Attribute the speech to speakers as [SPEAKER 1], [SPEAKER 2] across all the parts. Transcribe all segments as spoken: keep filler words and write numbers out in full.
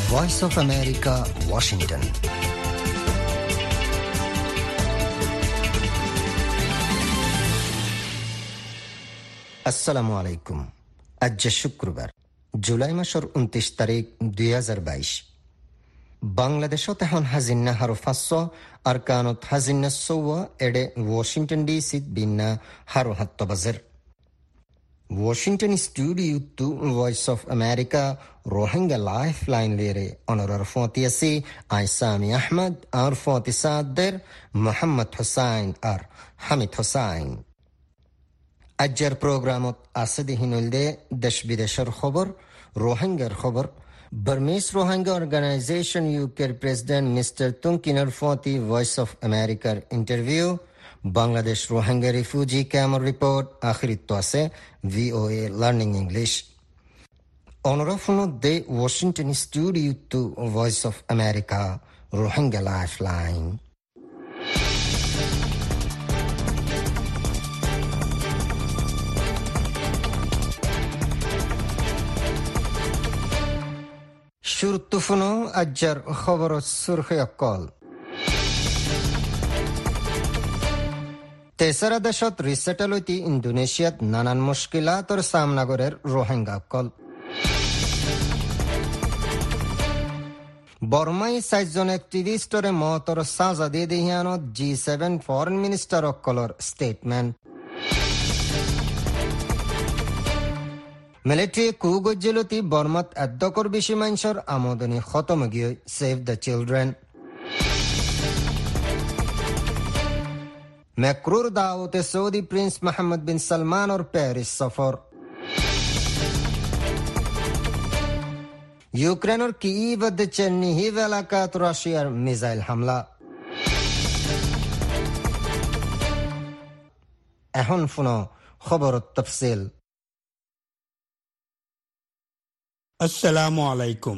[SPEAKER 1] Voice of America, Washington. আসসালামু আলাইকুম। আজ শুক্রবার, জুলাই মাসের উনত্রিশ তারিখ দুই হাজার বাইশ। বাংলাদেশত এখন হাজিন্না হারো ফাঁস আর কানত হাজিন্না সৌয়া এডে ওয়াশিংটন ডিসিত বিন্না হারো হাত্ত বাজের। Washington studio to voice of America Rohingya life line লেরে অনরার ফতিয়াসি আইসামি আহমদ আর ফতি সাদের মোহাম্মদ হোসাইন আর হামিদ হোসাইন। আজকের প্রোগ্রামত আছে দিহিনুলদে দেশ বিদেশের খবর, রোহিঙ্গার খবর, বার্মিজ রোহিঙ্গা অর্গানাইজেশন ইউকের প্রেসিডেন্ট মিস্টার তুঙ্কিনার ফতি ভয়েস অফ আমেরিকার ইন্টারভিউ, বাংলাদেশ রোহিঙ্গা রিফিউজি ক্যাম্পের রিপোর্ট, আখিরিত আছে ভিওএ লার্নিং ইংলিশ। অনরাফুন দে Washington studio to voice of America Rohingya life line. শুরুতুফুনো আজ্জার খবর সুরখে অকল। তেসরা দেশত রিসেটেল হইতি ইন্দোনেশিয়াত নানান মুশকিলাতর সামনা করের রোহিঙ্গা অকল। বর্মাই সাতজন অ্যাক্টিভিস্টরে মতর সাজা দিয়ে দিহিয়ানত জি সেভেন ফরেন মিনিস্টার অকলর স্টেটমেন্ট। মিলিটারি কু গজ্জিলতি বর্মাত এদ্দকর বেশি মানুষের আমদানি খতম গিয়ে সেভ দ্য চিলড্রেন। ম্যাক্রুর দাওতে Saudi prince Mohammed bin Salman और প্যারিস সফর। ইউক্রেন और কিয়েভ চেরনিহিভ এলাকাত রাশিয়ার মিসাইল হামলা। এখন শুনো খবর তফসিল।
[SPEAKER 2] আসসালামু আলাইকুম।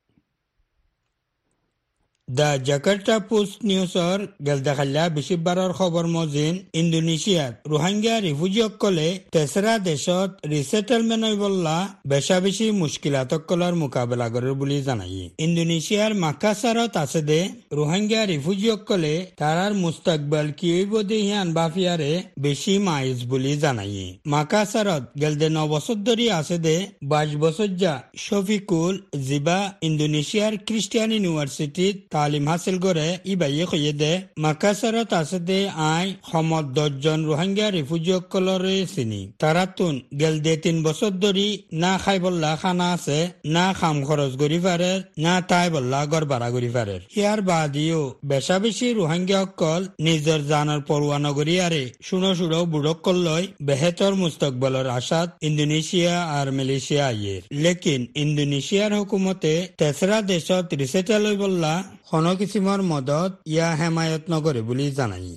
[SPEAKER 2] দ্য জাকার্তা পোস্ট নিউজৰ গেলদাখাল্লা বিশিবাৰৰ খবৰ মজিন ইণ্ডোনেছিয়াত ৰোহিংগা ৰিফিউজিসকলে তেছৰা দেশত ৰিছেটেলমেণ্ট বল্লা বেচা বেছি মুস্কিলাতকলৰ মোকাবিলা কৰে বুলি জানায়। ইণ্ডোনেছিয়াৰ মাকাছাৰত আছে দে ৰোহিংগা ৰিফিউজিসকলে তাৰাৰ মুস্তাকবাল কি হইব দেহিয়ান বাফিয়াৰে বেছি মাইজ বুলি জানায়। মাকাছাৰত গেলদে ন বছৰ ধৰি আছে দে বাইশ বছৰ যা শফিকুল জিবা ইণ্ডোনেছিয়াৰ খ্ৰীষ্টিয়ান ইউনিভাৰ্চিটিত তালিম হাসিল করে ইবাইয়ে কইয়ে দে মাকাছাৰত আছে দে আই সমত দশজন রোহিঙ্গা রিফিউজিসকলরে চিনি। তারাতুন গেল দে তিন বছর ধরি না খাই বল্লা খানা আছে, না খাম খরচ করি পারে, না তাই বল্লা গড় ভাড়া করি পারে। ইয়ার বাদিও বেচা বেশি রোহিঙ্গা সকল নিজের জানার পরোয়া নগরী আরে শুনো শুনো বুড়ক্কল লয় বেহেতর মুস্তকবলের আশাত ইন্দোনেশিয়া আর মালয়েশিয়া আইয়ের। লেকিন ইন্দোনেশিয়ার হুকুমতে তেসরা দেশত রিসেটেল হই বল্লা কোনো কিসিমৰ মদত ইয়া হেমায়ত নকৰে বুলি জানায়।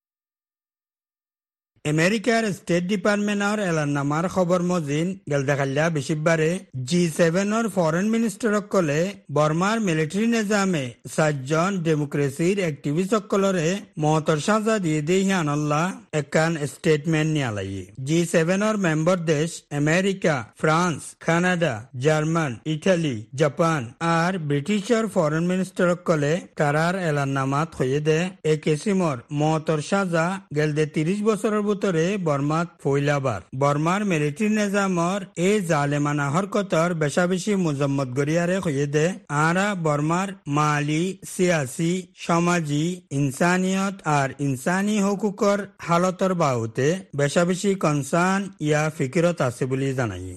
[SPEAKER 2] আমেরিকার স্টেট ডিপার্টমেন্টর এলানামার খবর মজিন গেলদাখাল্লা বেশিবারে জি সেভেনের ফরেন মিনিস্টার সকলে বর্মার মিলিটারি নিজামে সাতজন ডেমোক্রেসির অ্যাক্টিভিস্ট সকলরে মহতর সাজা দিয়ে দিয়ে আনল্লা একান স্টেটমেন্ট নিয়ালাই। জি সেভেনের মেম্বার দেশ America, France, Canada, German, Italy, Japan আর ব্রিটিশের ফরেন মিনিস্টার সকলে তারার এলানামাত হয়ে দে এ কিসিমর মহতর সাজা গেলদে তিরিশ বছরের ভিতরে বর্মাত ফইলাবার বর্মার মিলিটারি নিজামর এই জালেমানা হরকতর বেশা বেশি মুজম্মত গরিয়ারে হয়ে দে আরা বর্মার মালি সিয়াসি সমাজি ইনসানিয়ত আর ইনসানি হকুকর হালতর বাহুতে বেশা বেশি কনসার্ন ইয়া ফিকিরত আছে বলে জানায়।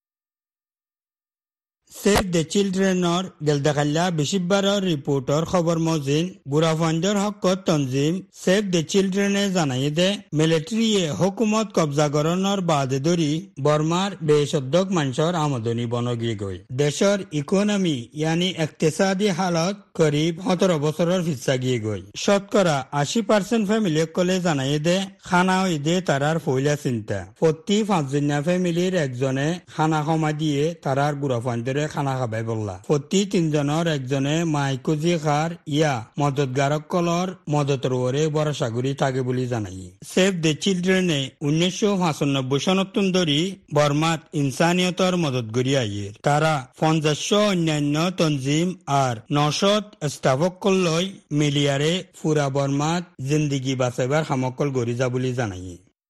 [SPEAKER 2] সেভ দ্য চিলড্রেনর গেলদাখাল্লা বেশিবারের রিপোর্টর খবর মজিন বুড়াফান্ডর হকত তঞ্জিম সেভ দ্য চিলড্রেনে জানাই দে মিলিটারিয়ে হুকুমত কবজা গরণর বাদে ধরি বর্মার বেশদ্দক মানুষের আমদনি বনগিয়ে গই। দেশের ইকোনমি ইয়ানি ইকতিসাদি হালত করিব সতেরো বছরের ফিসা গিয়ে গই। শতকরা আশি পার্সেন্ট ফ্যামিলি কলে জানাই দে খানা হই দে তারার ফইলা চিন্তা। প্রতি পাঁচজনিয়া ফ্যামিলির একজনে খানা কমা দিয়ে তারার বুড়াফান্ডের দূরে খানা খাবাই বললা প্রতি তিনজনের একজনে মাইকুজি খার ইয়া মদতগারক কলর মদতর ওরে ভরসা করি থাকে বলে জানাই সেভ দ্য চিলড্রেনে উনিশশো পঁচানব্বই সনতুন ধরি বর্মাত ইনসানিয়তর মদত করি আইয়ের তারা পঞ্চাশ অন্যান্য তঞ্জিম আর নশত স্টাফকল লই মিলিয়ারে ফুরা বর্মাত জিন্দিগি বাঁচাইবার সামকল গড়ি যা বলে জানাই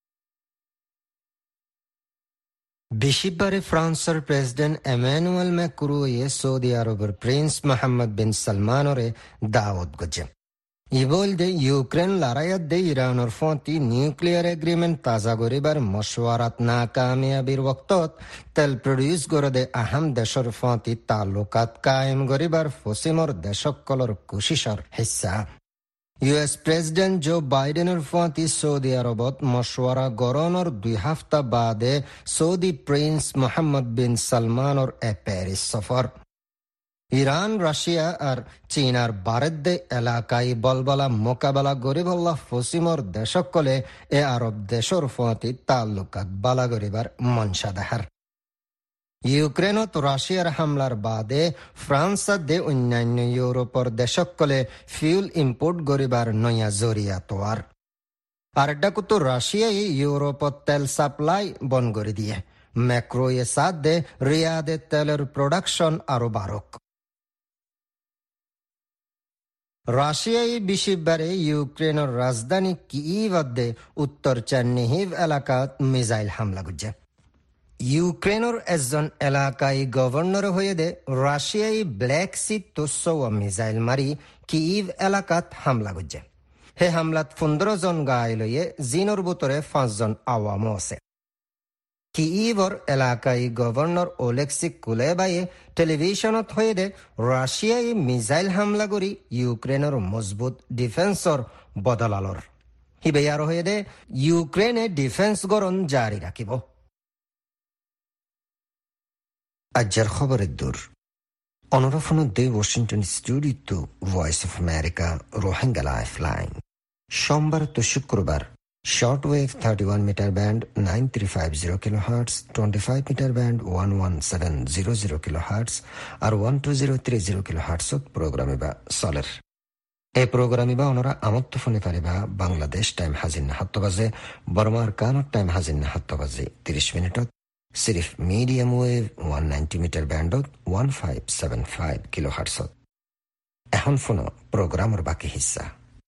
[SPEAKER 1] বিশিবারে ফ্রান্সের প্রেসিডেন্ট এমানুয়েল ম্যাক্রোয়ে সৌদি আরবের প্রিন্স মোহাম্মদ বিন সালমানরে দাওয়াত গজে ইবলদে ইউক্রেন লড়াইয়াত ইরানের ফতি নিউক্লিয়ার এগ্রিমেন্ট তাজা গরিবার মশওয়ারাত নাকামিয়াবির ওক্তত তেল প্রডিউস গরদে আহম দেশর ফতি তালুকাত কায়েম গরিবার ফসিমর দেশকলর কুশিসর হিস্সা ইউএস প্রেসিডেন্ট জো বাইডেনের ফতি সৌদি আরবত মশওয়ারা গরনের দুই হপ্তাহ বাদে সৌদি প্রিন্স মোহাম্মদ বিন সালমানর এ প্যারিস সফর ইরান রাশিয়া আর চীনার বারেদ্দে এলাকায় বলবলা মোকাবেলা গরিবল্লাহ ফসিমর দেশকলে এ আরব দেশর ফতি তাল্লুকাত বালা গরিবার মনসা দেহার ইউক্রেনত রাশিয়ার হামলার বাদে ফ্রান্স দে অন্যান্য ইউরোপর দেশকলে ফিউল ইম্পোর্ট গরিবার নয়া জরিয়া তোয়ার আর ডাকুতো রাশিয়াই ইউরোপত তেল সাপ্লাই বন করে দিয়ে ম্যাক্রোয়ে সাদ দে রিয়াদে তেলের প্রোডাকশন আরো বাড়ক রাশিয়াই বিশিবারে ইউক্রেনের রাজধানী কিইভে উত্তর চেরনিহিভ এলাকাত মিসাইল হামলা করছে ইউক্রেনের একজন এলাকায় গভর্নর হয়ে দে রাশিয়াই ব্ল্যাক সি তুসো মিসাইল মারি কিইভ এলাকাত হামলা করছে হে হামলাত পনেরো জন গায়ে লইয়ে জিনোর ভিতরে পাঁচজন আওয়ামও আছে কিইভর এলাকায় গভর্নর ওলেক্সি কুলেবাইয়ে টেলিভিশনত হয়ে দে রাশিয়াই মিসাইল হামলা করি ইউক্রেনের মজবুত ডিফেন্সর বদলালর হিবে আর হয়ে দে ইউক্রেনে ডিফেন্স গরণ জারি রাখিব আজ্জার খবরের দূর অনরাফন দে Washington studio Voice of America Rohingya life line সোমবার তো শুক্রবার shortwave thirty-one meter band nine three five zero kilohertz, twenty-five meter band one one seven zero zero kilohertz আর one two zero three zero kilohertz প্রোগ্রামে বা সলের এই প্রোগ্রামে বা ওনারা আমত্ত ফোনে পারিবা বাংলাদেশ টাইম হাজির না হাত্ত বাজে বর্মার কানত টাইম হাজির না হাত্ত বাজে তিরিশ মিনিটত সিরিফ medium wave one ninety metre ব্যান্ডত one five seven five kilohertz এখন ফোন প্রোগ্রামের বাকি হিস্সা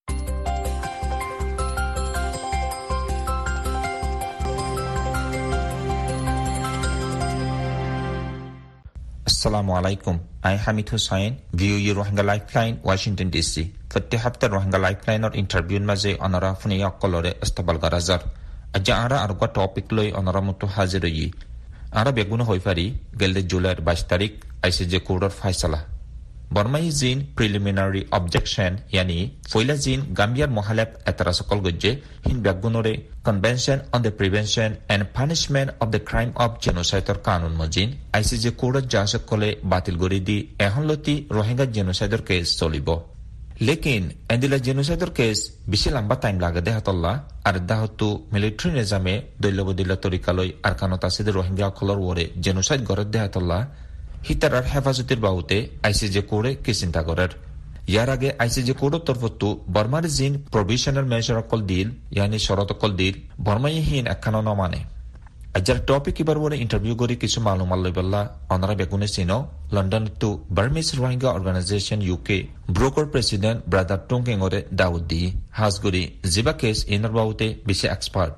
[SPEAKER 3] Assalamu alaikum. I am Hamid Hussain, view your Rohingya Lifeline, Washington D C. Fatih hafta Rohingya Lifeline or interview maze onara funi yakolore estabal garazar. Aja ara argo topic loi onara mutu hazir yi. Ara beguno hoi fari gelde July বাইশ tarik I C J Court faisala. Burmai zin preliminary objection yani foila zin Gambiar mohalab etarasokol gojje hin begunore Convention on the Prevention and Punishment of the Crime of Genocide or Kanun mojin I C J Court jasokole batil gori di ehonloti Rohingya genocide case solibo lekin endila genocide case bishi lamba time lagade hatolla ar dahotu military nizame doilobodilla torikaloi ar kanota sid Rohingya kolor wore genocide gorode hatolla হিতারার হেফাজতের বাহুতে ICJ কোড়ে কি চিন্তা করার ইয়ার আগে ICJ কোড়ের তরফতো বর্মার জিন provisional measure অকল দিল ইয়ানি শরত অকল দিল বর্মাইহীন একখানো নমানে আজার টপিক এবার বলে ইন্টারভিউ করে কিছু মালুমাল লইবল্লা অনারা বেগুনে চিনো লন্ডন তো বার্মিজ রোহিঙ্গা অর্গানাইজেশন ইউকে ব্রোকার প্রেসিডেন্ট ব্রাদার টুংকিং ওরে দাউদ দি হাজগুড়ি জিবা কেস ইনার বাহুতে বেশি এক্সপার্ট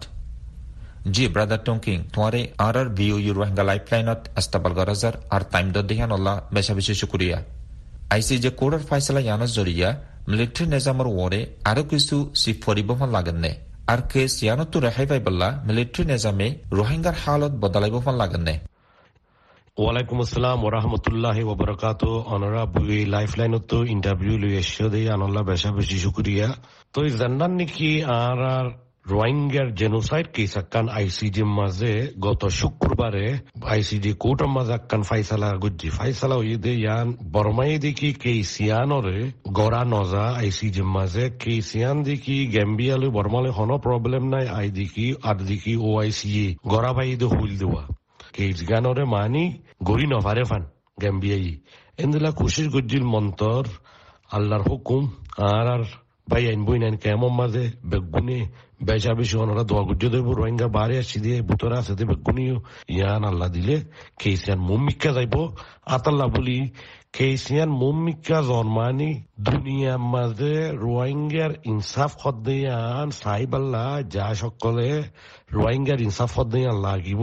[SPEAKER 3] জি ব্রাদার টংকিং তোমারে আর আর ভিউ ইউ রোহিঙ্গা লাইফলাইনত আস্তাবাল গরাজার আর টাইম দ দেহান আল্লাহ বেশা বেশি শুকরিয়া আইসিজে কোডার ফাইসলা ইয়ানাস জরিয়া মিলিটারি নিজামের ওরে আরো কিছু সিফ পরিবহন লাগেননে আর কেস ইয়ানত তো রেহাই পাইবল্লা মিলিটারি নিজামে রোহিঙ্গার হালত বদলাইবহন লাগেননে
[SPEAKER 4] ওয়ালাইকুম আসসালাম ওয়া রাহমাতুল্লাহি ওয়া বারাকাতুহু অনরা বুই লাইফলাইনত তো ইন্টারভিউ লই এসে দেই আনাল্লাহ বেশা বেশি শুকরিয়া তো জান্নান নাকি আর আর রোহিঙ্গার জেনোসাইড কেস আকান আইসিজি মাঝে গত শুক্রবারে আইসিজি কোর্টের মাঝে আকান ফাইসালা গুজি ফাইসালা হয়ে দে ইয়ান বর্মাই দেখি কেসিয়ানরে গড়া নজা আইসিজি মাঝে কেসিয়ান দেখি গ্যাম্বিয়ালে বর্মালে কোনো প্রবলেম নাই আই দেখি আর দেখি ও আইসি গড়া ভাই দে হুইল দেওয়া কেস গানরে মানি গড়ি নভারে ফান গ্যাম্বিয়াই এন্দিলা কুশির গজ্জিল মন্তর আল্লাহর হুকুম আর আর ভাই আইন বই নাইন কেমন মাঝে বেগুনে বেচা বেশি ওনারা দোয়া গুজ্জ দেব রোহিঙ্গা বাড়ি আসছি দিয়ে বুতরা আছে বেগুনিও ইয়ান আল্লাহ দিলে কেসিয়ান মুমিকা যাইব আতাল্লাহ বলি কেসিয়ান মুমিকা জন্মানি দুনিয়ার মাঝে রোহিঙ্গার ইনসাফ খদ্দান সাহিবাল্লাহ যা সকলে রোহিঙ্গার ইনসাফ খদ্দান লাগিব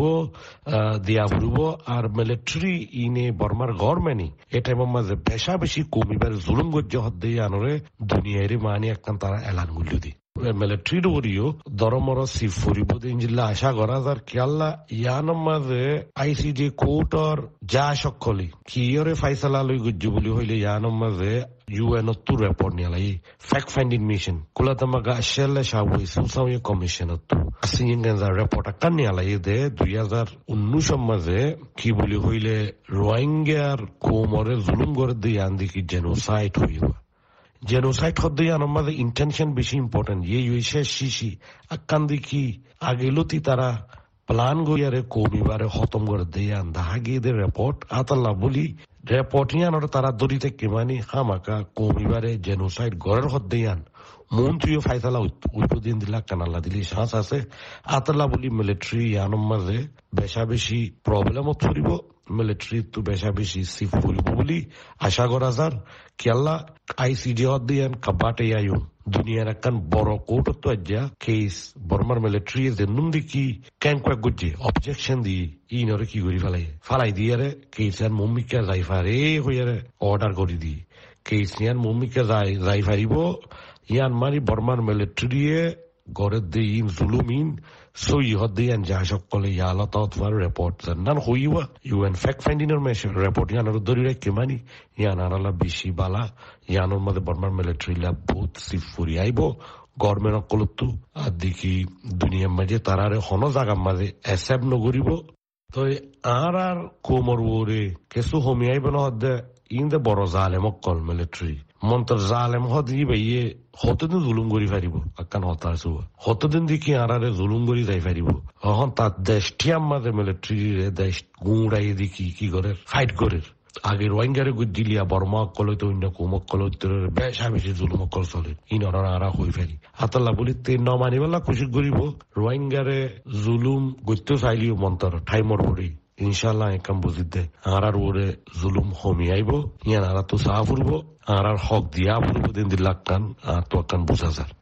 [SPEAKER 4] দিয়া ফুরব আর মিলিটারি ইনে বর্মার গভর্নমেন্ট এই টাইমের মাঝে বেশা বেশি কমিবার জুলুম গজ্জ হদ্দানরে দুনিয়ারে মানি একখান তারা এলান গুলো দি মিলিটারির ওরিও দরমর সিফ ফুরিব ইনজিল্লা আশা করা যার কেয়াল্লা ইয়ানোর মাঝে আইসিডি কোর্টর যা সকলে কিয়রে ফাইসালা লই গজ্জ বলি হইলে ইয়ানোর মাঝে ইউএন তো রিপোর্ট নিয়ে লাই ফ্যাক্ট ফাইন্ডিং মিশন কুলাতামাগা শেলে শাওই সুসাউই কমিশন তো আসিঙ্গা রিপোর্ট কান নিয়ে লাই দে দুই হাজার উনিশ মাঝে কি বলি হইলে রোহিঙ্গার কোমরে জুলুম করে দিয়ে আন দেখি জেনোসাইড হইব জেনোসাইড হদ্দে আমাদের ইন্টেনশন বেশি ইম্পর্টেন্ট ইয়ে ইয়ে শিশি আকান দেখি আগেলতি তারা প্লান গইয়ারে কমিবারে খতম করে দিয়ে আন দাহা গিয়ে দে রিপোর্ট আতাল্লাহ বলি রিপোর্ট ইয়ানোর তারা দড়ি থেকে মানে হামাকা কমিবারে জেনোসাইড গড়ের হদ্দে আন মন্ত্রীও ফাইসালা উইপদিন দিলা কানাল্লা দিলি শ্বাস আছে আতাল্লাহ বলি মিলিটারি ইয়ানোর মাঝে বেশা বেশি প্রবলেমও ফুরিব মিলিটারি তো বেশা বেশি সিফ ফুরিব বলি আশা করা যার কেল্লা আইসিডি হদ্দিয়ান কাবাটে আয়ুন দুনিয়ার একখান বড় কোর্ট তো আজ্ঞা কেস বর্মার মিলিটারি যে নুন দেখি ক্যান কয়েক গুজে অবজেকশন দিয়ে ইনরে কি করি ফেলাই ফালাই দিয়ে কেস আর মম্মিকা যাই ফারে হইয়ারে অর্ডার করে দিয়ে কেস ইয়ান মম্মিকা যাই যাই ফারিব ইয়ান মারি বর্মার মিলিটারি গড়ের দিয়ে ইন জুলুম ইন সই হদ্দিয়ান যা সকলে ইয়ালত রিপোর্ট জানান হইবা ইউএন ফ্যাক্ট ফাইন্ডিং এর মেশন রিপোর্ট ইয়ানোর দরি রেখে মানি ইয়ান আনালা বেশি বালা ইয়ানোর মধ্যে বর্মার মিলিটারি ল্যাব বহুত সিফ ফুরি আইব গভর্নমেন্ট অকলতো আর দেখি দুনিয়ার মাঝে তারারে হন জাগার মাঝে অ্যাসেপ্ট নগরিব তো আর আর কোমর ওরে কিছু হমি আইব না হদ্দে ইন্দে বড় জালেম অকল মিলিটারি মন্তর জালেম হদি ভাইয়ে হতদিন জুলুম করি ফারিব আকান হতার চুব হতদিন দেখি আরারে জুলুম করি যাই ফারিব এখন তার দেশটিয়ার মাঝে মিলিটারি দেশ গুড়াই দেখি কি করে ফাইট করে আগে রোহিঙ্গারে দিলিয়া বর্মা অকল হইতে অন্য কুম অকল হইতে বেশা বেশি জুলুম অকল চলে ইনর আরা হই ফেরি আতাল্লাহ বলি তে ন মানিবেলা খুশি করিব রোহিঙ্গারে জুলুম গইতে চাইলিও মন্তর ঠাইমর পড়ি ইনশাল্লাহ একাম বুঝি দে আর আর ওরে জুলুম হমি আইব ইয়ান আর তো চা ফুরব আর আর হক দিয়া ফুরব দিন দিল্লাহ কান আর তো কান বুঝা যার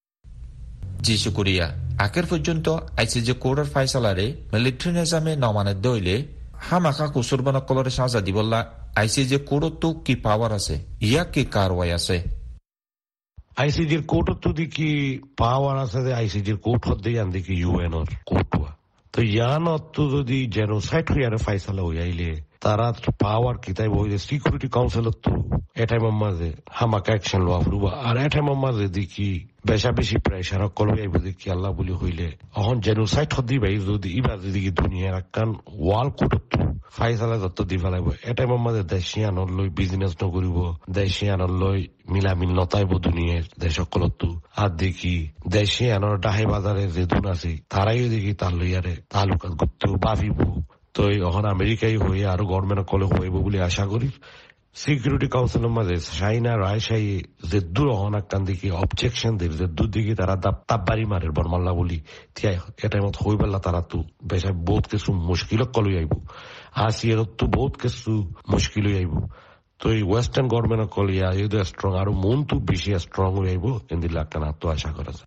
[SPEAKER 3] জি শুক্রিয়া আখের পর্যন্ত আইসিজে কোর্টের ফাইসালারে মিলিটারি নিজামে নমানে দইলে হামাকা কুসুরবান কলরে সাজা দিবল্লা আইসিজে কোর্টত তো কি পাওয়ার আছে ইয়া কি কারওয়াই আছে
[SPEAKER 4] আইসিজির কোর্টত তো দেখি পাওয়ার আছে যে আইসিজির কোর্ট হদ্দে ইয়ান দেখি ইউএন এর কোর্ট তো ইয়ান তো যদি জেনোসাইড হইয়ারে ফাইসালা হইয়াইলে তারা পাওয়ার কিতাব হইলে সিকিউরিটি কাউন্সিল তো এটাইমের মাঝে হামাকা অ্যাকশন লওয়া ফুরবা আর এটাইমের মাঝে দেখি বেশা বেশি প্রেশার কল হইব দেখি আল্লাহ বলি হইলে এখন জেনোসাইড হদি ভাই যদি ইবার দিকে দুনিয়ার একখান ওয়াল কোর্ট ফাইসালা যত দি ফেলাইব এটাইমের মাঝে দেশিয়ানর লই বিজনেস নকরিব দেশিয়ানর লই মিলামিল নতাইব দুনিয়ার দেশ সকলত আর দেখি দেশিয়ানর ডাহে বাজারে যে দুন আছে তারাইও দেখি তার লইয়ারে তালুকাত গুপ্ত বাফিব তো এখন আমেরিকাই হয়ে আরো গভর্নমেন্ট কলে হইব বলে আশা করি সিকিউরিটি কাউন্সিলের মাঝে চাইনা রায়শাহী যে দূর হন একখান দিকে অবজেকশন দিল যে দূর দিকে তারা তাপবাড়ি মারে বর্মাল্লা বলি এটা মত হই পারলা তারা তো বেশা বহুত কিছু মুশকিল কল আইব আসিয়ার তো বহুত কিছু মুশকিল আইব তো এই ওয়েস্টার্ন গভর্নমেন্ট কল ইয়া স্ট্রং আরো মন তো বেশি স্ট্রং হয়ে আইব এন্দিল একখান তো আশা করা যায়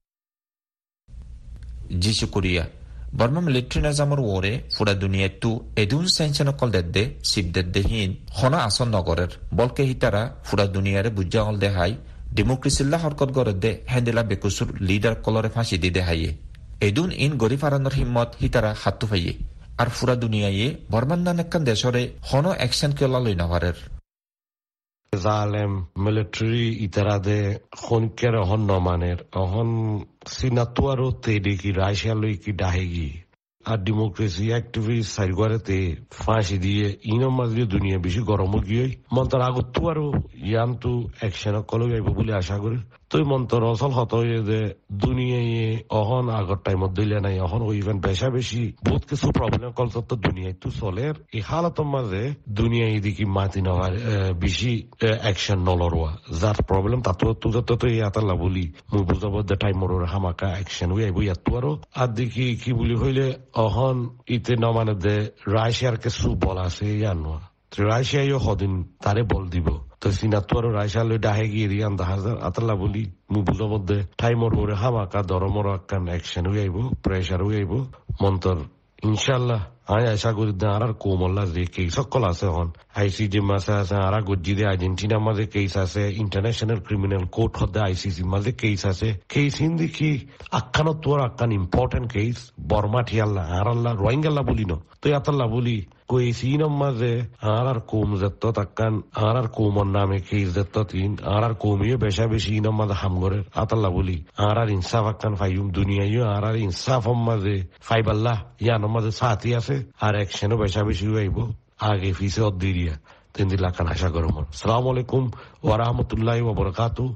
[SPEAKER 3] জি শুক্রিয়া বর্মা মিলিটারি নিজামৰ ওরে ফুৰা দুনিয়াত তো এদুন চেঞ্চন অকল দেদে শিব দেদে হিন হনা আসন নগরের বলকে হিতারা ফুৰা দুনিয়ারে বুঝা হল দেহাই ডেমোক্রেসিল্লা হরকত গড়ে দে হেন্দেলা বেকুসুর লিডার কলরে ফাঁসি দি দেহাইয়ে এদুন ইন গরি ফারানোর হিম্মত হিতারা হাতু ফাইয়ে আর ফুৰা দুনিয়ায়ে বর্মান নানেকান দেশরে হন অ্যাকশন কেলা লই নভারের
[SPEAKER 4] জালেম মিলিটারি ইতারাদে খনকের অহন নমানের অহন সিনাতুয়ারও তে দেখি রাশিয়ালই কি ডাহেগি আর ডেমোক্রেসি অ্যাক্টিভিস্ট সাইগোয়ারেতে ফাঁসি দিয়ে ইনম মাঝে দুনিয়া বেশি গরম গিয়ে মন্তর আগত আরো ইয়ান তো অ্যাকশন কল যাইব বলে আশা করি তুই মন্তর অসল হত যে দুনিয়ায় অহন আগর টাইমত দিলে নাই অহন ও ইভেন বেশা বেশি বহুত কিছু প্রবলেম কলস তো দুনিয়ায় তো চলের এই হালতর মাঝে দুনিয়া এদিকে মাতি নেওয়ার বেশি অ্যাকশন নলরোয়া যার প্রবলেম তাতো তুই তো এই আতাল্লা বলি মুই বুঝাবো যে টাইমর হামাকা অ্যাকশন উই আইবই এত আরো আর দেখি কি বলি হইলে অহন ইতে ন মানে দে রাশিয়ার কিছু বলা আছে জানো রাশিয়াও হদিন তারে বল দিব তো সিনাতো আর রাশিয়া লই ডাহে গিয়ে দিয়ে আন্দা হাজার আতাল্লা বলি মুই বুঝার মধ্যে টাইমর ওরে হামাকা দরমর আকান অ্যাকশন উই আইব প্রেশার উই আইব মন্তর ইনশাল্লাহ আই আশা করি আর আর কোমল্লা যে কেস সকল আছে হন আইসিজি মাসে আছে আর গজ্জি দে আর্জেন্টিনার মাঝে কেস আছে ইন্টারন্যাশনাল ক্রিমিনাল কোর্ট হতে আইসিসি মাঝে কেস আছে কেস হিন্দি কি আখ্যান তোর আখ্যান ইম্পর্টেন্ট কেস বর্মা ঠিয়াল্লা আর আল্লাহ রোহিঙ্গাল্লা বলি ন তুই আতাল্লা বলি কই সিনম মাঝে আর আর কোম যেত তাক্কান আর আর কোমর নামে কেস যেত তিন আর আর কোমিও বেশা বেশি ইনম মাঝে হামগরের আতাল্লা বলি আর আর ইনসাফ আক্কান ফাইম দুনিয়াইও আর আর ইনসাফ মাঝে ফাইবাল্লাহ ইয়ানোর মাঝে সাথী আছে আর একশনও বেশা বেশি আইব আগে ফিসে অদ্দিরিয়া তিন দিন লাখান আশা করো মন সালাম আলাইকুম ওয়া রাহমাতুল্লাহি ওয়া বারাকাতুহু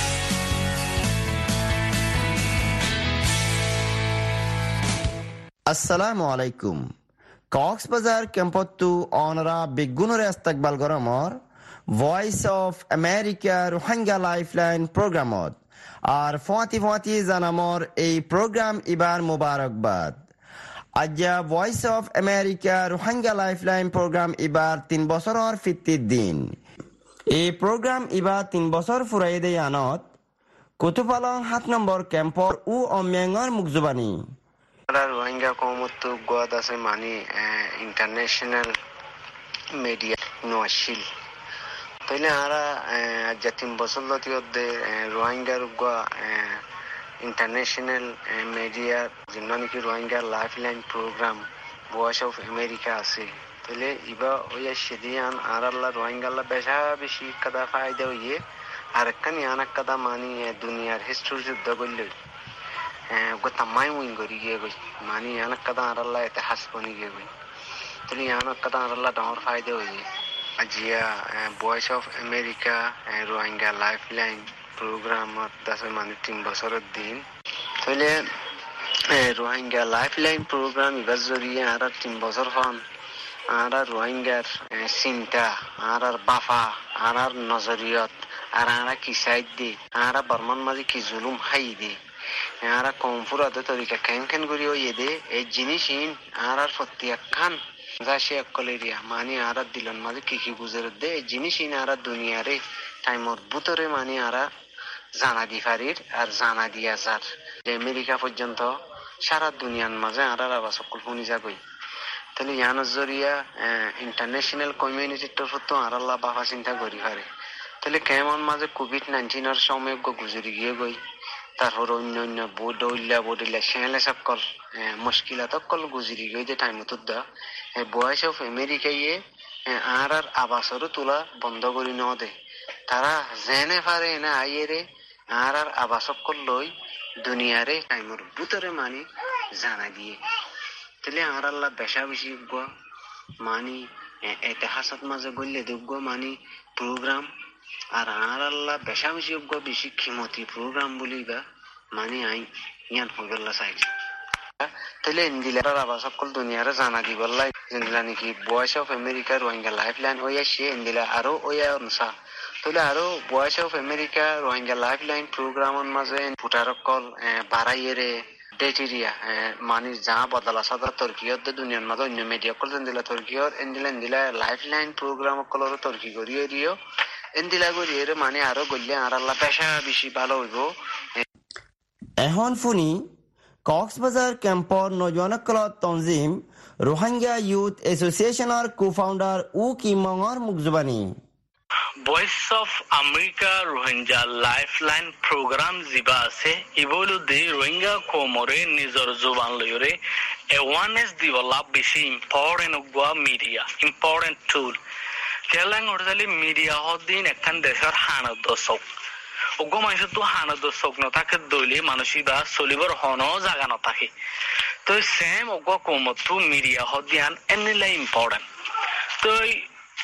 [SPEAKER 5] আসসালামু আলাইকুম Cox's Bazar ক্যাম্পত্তু অনরা বেগুনরে ইস্তেকবাল গরমর voice of America Rohingya lifeline প্রোগ্রামত আর ফতি ফতি জানামর এই প্রোগ্রাম ইবার মুবারকবাদ আজ্ঞা voice of America Rohingya lifeline programme ইবার তিন বছরের ফিফটির দিন এই প্রোগ্রাম ইবার তিন বছর ফুরাই দেয় আনত কুতুপালং সাত নম্বর ক্যাম্পর উ অম্যাঙ্গর মুখজুবানি
[SPEAKER 6] রোহিঙ্গা কমতো গোয়াদ আছে মানে ইন্টারন্যাশনাল মিডিয়া নোয়াশিল তাইলে আরা আজ তিন বছর লতিয়দে রোহিঙ্গার গোয়া ইন্টারন্যাশনাল মিডিয়া যেমন নাকি Rohingya lifeline programme Voice of America আছে তাহলে ইবা ওই সেদিয়ান আর আল্লাহ রোহিঙ্গাল্লাহ বেশা বেশি কাদা ফায়দা হইয়ে আর একখানি আনাক কাদা মানি দুনিয়ার হিস্ট্রি যুদ্ধ করলে গোতামাই উইন করি গিয়ে গই মানি আনাক কাদা আর আল্লাহ এতে হাস বনি গিয়ে গই তাহলে আনাক কাদা আর আল্লাহ ডাঙর ফায়দা হইয়ে আজিয়া Voice of America Rohingya lifeline প্রোগ্রামত আছে মানে তিন বছরের দিন তাহলে রোহিঙ্গা লাইফলাইন প্রোগ্রাম এবার জড়িয়ে আর তিন বছর হন আর রোহিঙ্গার চিন্তা আর বাফা আর নজরিয়ত আর আরা কি সাইড দি আর বর্মান মাঝে কি জুলুম হাই দি আর কমফুর আদে তরিকা কেন কেন করি ওই দে এই জিনিস ইন আর প্রত্যেক খান যাশে কলেরিয়া মানে আর দিলন মাঝে কি কি বুঝের দে এই জিনিস ইন আর দুনিয়ারে টাইমর বুতরে মানে আর জানা দি ফারির আর জানা দিয়া যার আমেরিকা পর্যন্ত সারা দুনিয়ার মাঝে আর আবার সকল শুনি যাগই তাহলে ইয়ানোর জরিয়া ইন্টারন্যাশনাল কমিউনিটির তরফ তো আর আল্লাহ বাবা চিন্তা করি পারে তাহলে কেমন মাঝে কোভিড নাইন্টিনের সময় গুজরি গিয়ে গই তারপর অন্য অন্য বোর্ড উল্লা বোর্ড উল্লা সেলে সকল মুশকিলাত কল গুজরি গই যে টাইম তো দা ভয়েস অফ আমেরিকা ইয়ে আর আর আবাসরও তোলা বন্ধ করি ন দে তারা জেনে পারে না আইয়ে রে আর আর আবাসকল লই দুনিয়ারে টাইমর ভিতরে মানে জানা দিয়ে তাহলে আর আল্লাহ বেশা বেশি গো মানি ইতিহাসত মাঝে গল্লে দেব মানি প্রোগ্রাম আর আর আল্লাহ বেশা বেশি গো বেশি খিমতি প্রোগ্রাম বলি বা মানে আই ইয়ান হইবল্লা চাই তাহলে ইন্দিলার আবার সকল দুনিয়ারে জানা দিবল্লাই ইন্দিলা নাকি Voice of America Rohingya lifeline ওই আসে ইন্দিলা আরো ওই অনুসা তাহলে আরো Voice of America Rohingya lifeline প্রোগ্রামের মাঝে ফুটারকল বাড়াইয়ে ডেটিরিয়া মানে যা বদলা সাদা তুর্কিয়ত দুনিয়ার মাঝে অন্য মিডিয়া কল ইন্দিলা তুর্কিয়র ইন্দিলা ইন্দিলা লাইফলাইন প্রোগ্রাম কলর তুর্কি করিয়ে দিও ইন্দিলা করিয়ে মানে আরো গল্লে আর আল্লাহ পেশা বেশি ভালো হইব
[SPEAKER 5] এখন ফুনি কক্সবাজার ক্যাম্পর নজওয়ানকল তনজিম রোহিঙ্গা ইউথ এসোসিয়েশনের co-founder uh কিমংর মুখজবানি
[SPEAKER 7] voice of America Rohingya lifeline programme যিবা আছে ইবলো দে রোহিঙ্গা কোমরে নিজর জবান লয়রে এওয়ারনেস দিবলা বেশি ইম্পর্টেন্ট গোয়া মিডিয়া ইম্পর্টেন্ট টুল কেলাং অরজালি মিডিয়া হদিন একখান দেশের হানত দশক ওগো মানুষ তো হানত দশক নথাকে দৈলি মানসিবা চলিবর হন জাগা নথাকে তো সেম ওগো কোমতো মিডিয়া হদিয়ান এনিলা ইম্পর্টেন্ট তো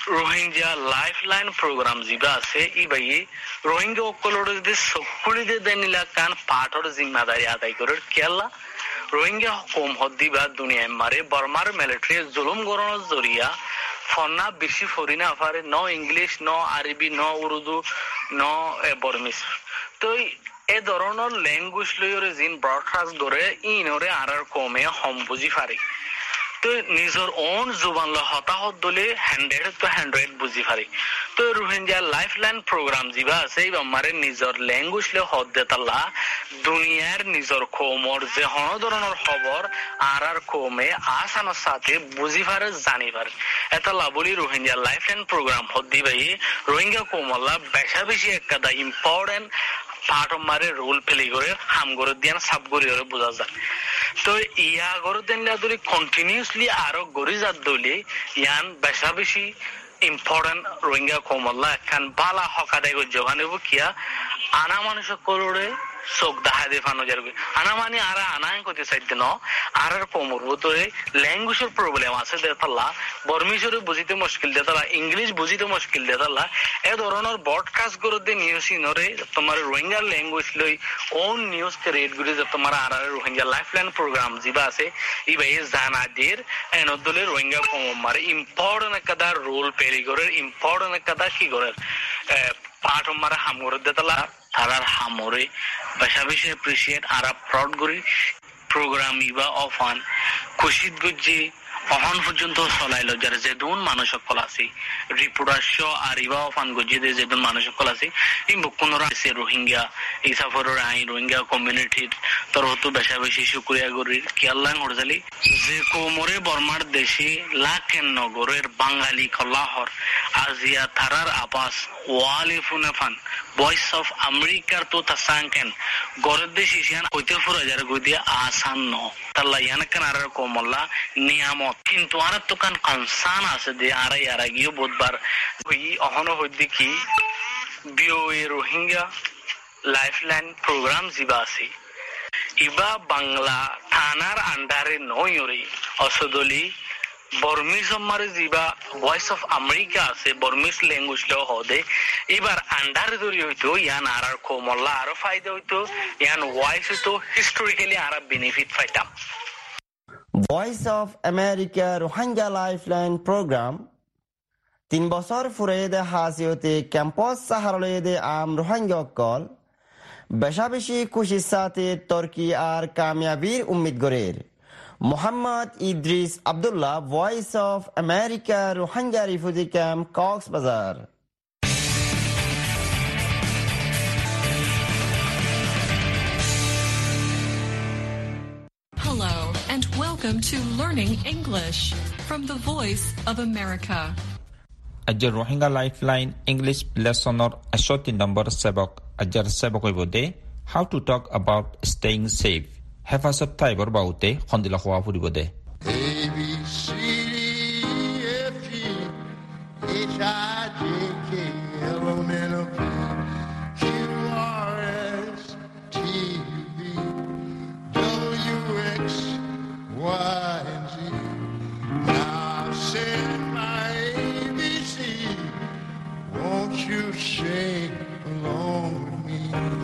[SPEAKER 7] রোহিঙ্গা লাইফলাইন প্রোগ্রাম জিবা আছে ই বাইয়ে রোহিঙ্গা অকলরে যে সকলিদে দেনিলা কান পাঠর জিম্মাদারি আদায় করে কেলা রোহিঙ্গা কম হদ্দিবা দুনিয়ায় মারে বর্মার মিলিটারি জুলুম গরনের জরিয়া ফন্না বেশি ফরিনা আফারে ন ইংলিশ ন আরবি ন উর্দু ন বর্মিস তো এ ধরনের ল্যাঙ্গুয়েজ লইরে জিন ব্রডকাস্ট করে ইনরে আর কমে হম বুঝি পারে তো নিজের ওন জুবান হতাহত দলে হান্ড্রেড তো হান্ড্রেড বুঝি পারে তো রোহিঙ্গা লাইফলাইন প্রোগ্রাম জিবা আছে আমারে নিজের ল্যাঙ্গুয়েজ লে হদ দেতাল্লা দুনিয়ার নিজের কমর যে হন ধরনের খবর আর আর কমে আসানোর সাথে বুঝি পারে জানি পারে এটা লাবলি রোহিঙ্গা লাইফলাইন প্রোগ্রাম হদ দিবাই রোহিঙ্গা কমল্লা বেশা বেশি একটা ইম্পর্টেন্ট পার্ট মারে রোল প্লে করে হাম করে দিয়ান সাব করে বোঝা যায় তো ইয়া করে দিনলা ধরে কন্টিনিউসলি আরো গড়ি যাত দলি ইয়ান বেশা বেশি ইম্পর্টেন্ট রোহিঙ্গা কমল্লা এখন বালা হকাদাই জোগানে কিয়া আনা মানুষ করে চোখ দেখা দিয়ে ফানো যাবে আনা মানে আর আনাই করতে চাইতে ন আর আর কমর ভিতরে ল্যাঙ্গুয়েজের প্রবলেম আছে দেতাল্লা বর্মিশরে বুঝিতে মুশকিল দেতাল্লা ইংলিশ বুঝিতে মুশকিল দেতাল্লা এ ধরনের ব্রডকাস্ট করে দিয়ে নিউজ ইনরে তোমার রোহিঙ্গা ল্যাঙ্গুয়েজ লই ওন নিউজ ক্রিয়েট করে যে তোমার আর আর রোহিঙ্গা লাইফলাইন প্রোগ্রাম জিবা আছে ই ভাই জানা দের এনদলে রোহিঙ্গা কম মারে ইম্পর্টেন্ট একটা রোল প্লে করে ইম্পর্টেন্ট একটা কি করে পার্ট মারা হাম করে দেতাল্লা তারার হামরে বেশা বেশি এপ্রিসিয়েট আর প্রড করি প্রোগ্রাম ইবা অফান খুশিত গুজি অহন পর্যন্ত চলাইল যারা যেদুন মানুষ সকল আছে রিপোর্টার্স আর ইবা অফান গুজি যে যেদুন মানুষ সকল আছে এই মুকুনরা আছে রোহিঙ্গা এই সাফরের আই রোহিঙ্গা কমিউনিটির তরফতো বেশা বেশি শুকরিয়া করি কেয়াল্লাং হরজালি যে কোমরে বর্মার দেশে লাখেন নগরের বাঙালি কলাহর আজিয়া থারার আপাস ওয়ালে ফুনেফান ভয়েস অফ আমেরিকার তো তাসাঙ্কেন গরের দেশে সিয়ান কইতে ফুরা যারা গদিয়া আসান ন তাল্লা ইয়ানকান আর কোমল্লা নিয়ামত কিন্তু আর তো কান কনসার্ন আছে যে আর আর গিয়ে বুধবার ওই অহনো হইদি কি বিওএ রোহিঙ্গা লাইফলাইন প্রোগ্রাম জিবা আছে ইবা বাংলা থানার আন্ডারে নয়রে অসদলি বর্মিস মারে জিবা ভয়েস অফ আমেরিকা আছে বর্মিস ল্যাঙ্গুয়েজ লো হদে এবার আন্ডারে ধরি হইতো ইয়ান আর আর কোমল্লা আরো ফায়দা হইতো ইয়ান ভয়েস হইতো হিস্টোরিক্যালি আর বেনিফিট পাইতাম
[SPEAKER 5] Voice of America Rohingya lifeline programme তিন বছর ফুরাইদে হাসিয়তে ক্যাম্পাস সাহারলেদে আম রোহিঙ্গা অকল বেশা বেশি খুশির সাথে তর্কি আর কামিয়াবির উম্মিদ গরের Mohammad Idris Abdullah voice of America Rohingya refugee camp Cox's Bazar
[SPEAKER 8] Hello and welcome to Learning English from the Voice of America.
[SPEAKER 3] Ajar Rohingya Lifeline English lesson or ashoti number sebok ajar sebok ibode how to talk about staying safe. Have a subtitle baute khondila khwa furibode.
[SPEAKER 9] A B C D F G H I J K L M N O P Q R S T U V W X Y and Z. Now say my A B C, won't you sing along with me?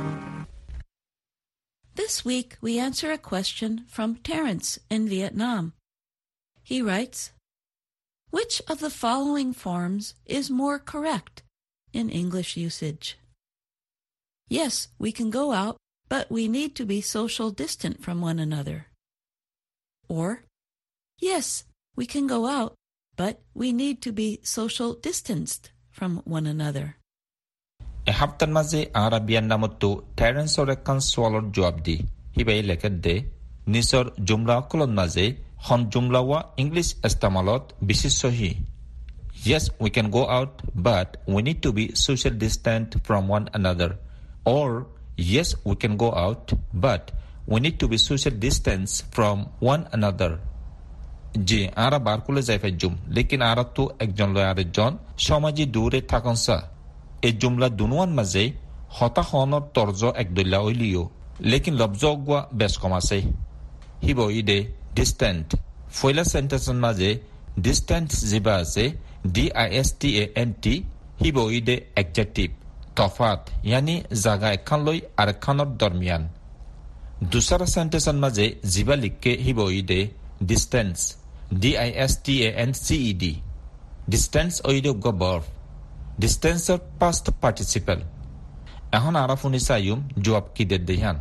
[SPEAKER 10] This week we answer a question from Terrence in Vietnam. He writes, which of the following forms is more correct in English usage? Yes, we can go out, but we need to be social distant from one another. Or, yes, we can go out, but we need to be social distanced from one another.
[SPEAKER 3] এ হাপ্তার মাঝে Arabian নামতো টেরেন্সর একান সোয়ালর জবাব দি হিবাই লেখের দে নিসর জুমলা colon মাঝে হন জুমলাওয়া English ইস্তেমালত বিশেষ সহি Yes, we can go out, but we need to be social distant from one another. Or, yes, we can go out, but we need to be social distance from one another. জি আরা বার করলে যাই ফাইজুম লেকিন আরা তো একজন লয় আরেকজন সমাজে দূরে থাকনসা এই জুমলা দুনুয়ান মাঝে হতাহনৰ তর্জ একদল্লা ওইলিও লেকিন লব্জ অগুয়া বেশ কম আছে হিব ইদে ডিস্টেন্ট ফয়লা সেন্টেন্সের মাঝে distance jiba ase D I S T A N T hiboide adjective tofat yani jaga ekhan loi ar ekhanor dormiyan dusara sentence maje jiba likke hiboide distance D I S T A N C E D distance oide go verb distance or past participle ehon ara funi sayum jawab ki de dehan.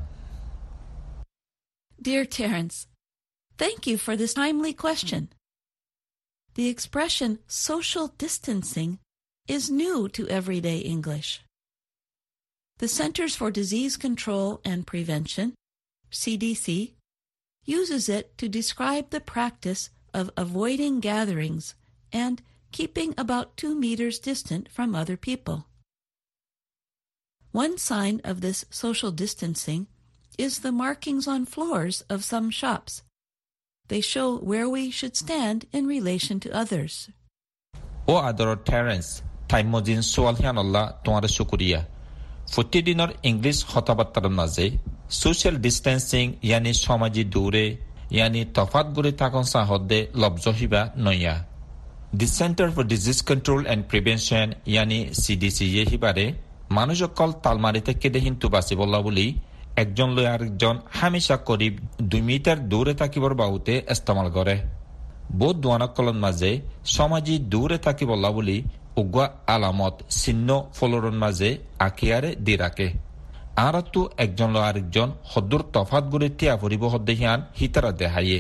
[SPEAKER 10] Dear Terence, thank you for this timely question. The expression social distancing is new to everyday English. The Centers for Disease Control and Prevention, C D C, uses it to describe the practice of avoiding gatherings and keeping about two meters distant from other people. One sign of this social distancing is the markings on floors of some shops. They show where we should stand in relation to others.
[SPEAKER 3] O adoro Terence, taimojin soal hian Allah tomar shukriya. Futti dinor English hotabattar maze social distancing yani somaji dure yani tafat gure takon sahodde lobjo hiba noya. The Center for Disease Control and Prevention yani C D C ye hibare মানুষকল তালমারিতে কেদে হিন্তু বাসি বলা বলি একজন লই আরেকজন হামেশা করিব দুই metre দূরে থাকিবার বাহুতে ইস্তেমাল করে বহুত দুয়ানকলন মাঝে সমাজি দূরে থাকি বলা বলি উগা আলামত চিহ্ন ফলরন মাঝে আকিয়ারে দি রাখে আর তো একজন লই আরেকজন হদুর তফাত গুরে তিয়া পরিব হদ্দেহিয়ান হিতারা দেহায়ে.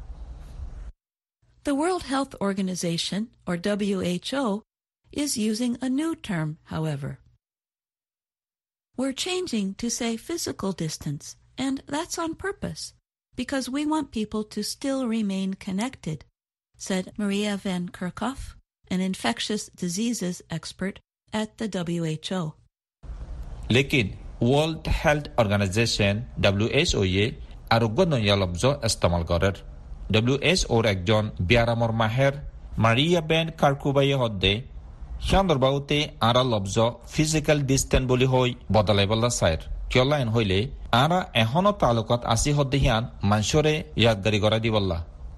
[SPEAKER 10] The World Health Organization, or W H O, is using a new term, however. We're changing to say physical distance, and that's on purpose, because we want people to still remain connected, said Maria van Kerkhoff, an infectious diseases expert at the W H O.
[SPEAKER 3] Lekin World Health Organization W H O ye aruggo noya lobjo istemal korer. W H O ekjon biaramor maher Maria van Kerkhoff hodde Shandor baute ara lobjo physical distance boli hoy bodalai bolla sair kyolain hoile ara ehono talukat asi hoddihan manshore yadgari gora di bolla.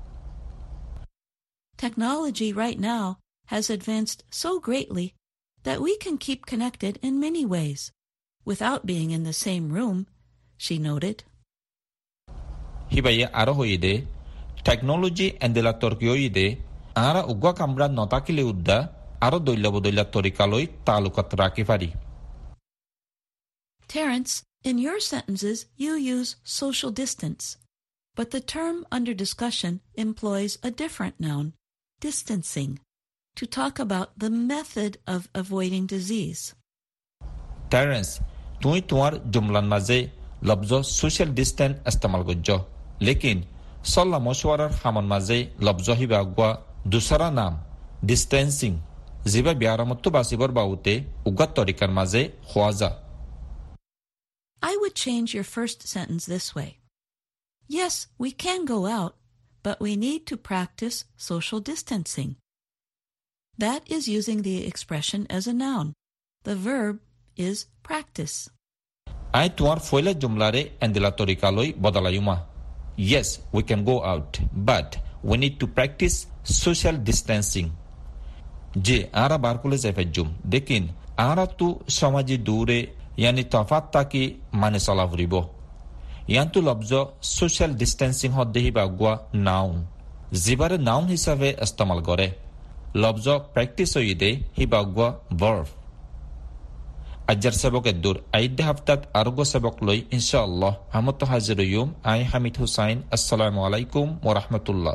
[SPEAKER 10] Technology right now has advanced so greatly that we can keep connected in many ways without being in the same room, she noted.
[SPEAKER 3] Hibaye aro hoide technology and la torkioide ara ugwa kamra notakile udda aro doilla bodoilla torikaloi talukat rakhi pari.
[SPEAKER 10] Terence, in your sentences you use social distance, but the term under discussion employs a different noun, distancing, to talk about the method of avoiding disease.
[SPEAKER 3] Terence, tui tuar jumlan maze lobjo social distance istemal gojjo, lekin salla moshwarar hamon maze lobjo hiba gwa dusara naam distancing ziba biaramotto basibor baute ugat torikar maze khwaza.
[SPEAKER 10] I would change your first sentence this way. Yes, we can go out, but we need to practice social distancing. That is using the expression as a noun. The verb is practice.
[SPEAKER 3] Ai tuar foila jumlare endila torikaloi bodalayuma. Yes, we can go out, but we need to practice social distancing. Je ara barkule zefejum dekin ara tu samaji dure yani tafat taki mane salavribo yantu lobjo social distancing hoddehi bagwa noun zibare noun hisabe istemal gore lobjo practice hoide hi bagwa verb ajar sabok edur aide haftat argo sabok loi inshallah hamto haziruyum ay Hamid Hussain. Assalamu alaikum wa rahmatullah.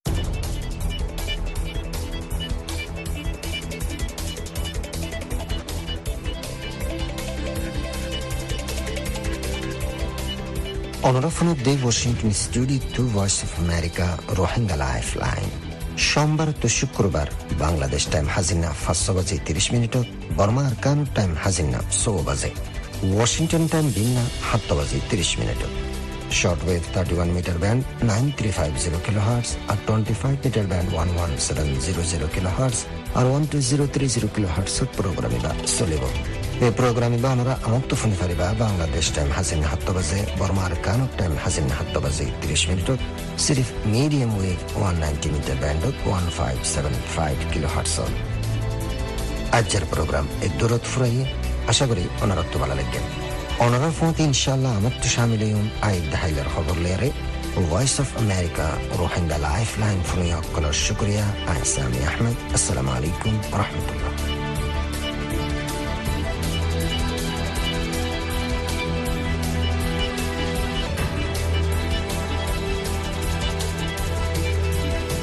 [SPEAKER 1] অনরাফনুদ্দে Washington studio to voice of America Rohingya life line সোমবার তো শুক্রবার Bangladesh time হাজিনা পাঁচশো বাজে তিরিশ মিনিটত বর্মা Arakan time হাজিনা ষো বাজে ওয়াশিংটন টাইম বিন্না সাত বাজে তিরিশ মিনিটত shortwave thirty one metre band nine three five zero kilohertz আর twenty five metre band one one seven zero zero kilohertz আর one two zero three zero কিলো হার্টসত প্রোগ্রাম চলিব এই প্রোগ্রামে বানরা আমত্ত ফোনে ফারিবা বাংলাদেশ টাইম হাজির হাত্ত বাজে বর্মার কানুক টাইম হাজির হাত্ত বাজে তিরিশ মিনিটত সিরিফ medium wave one ninety metre ব্যান্ডত ওয়ান ফাইভ সেভেন ফাইভ কিলো হার্টসন। আজকের প্রোগ্রাম এই দূরত ফুরাইয়ে আশা করি অনারত্ব ভালো লাগবেন। অনারার ফোন ইনশাল্লাহ আমত্ত শামিলুন আইদ হাইলার খবর লেরে Voice of America Rohingya life line ফুনিয়া কলার শুক্রিয়া আইসামি আহমেদ। আসসালামু আলাইকুম ওয়া রাহমাতুল্লাহ।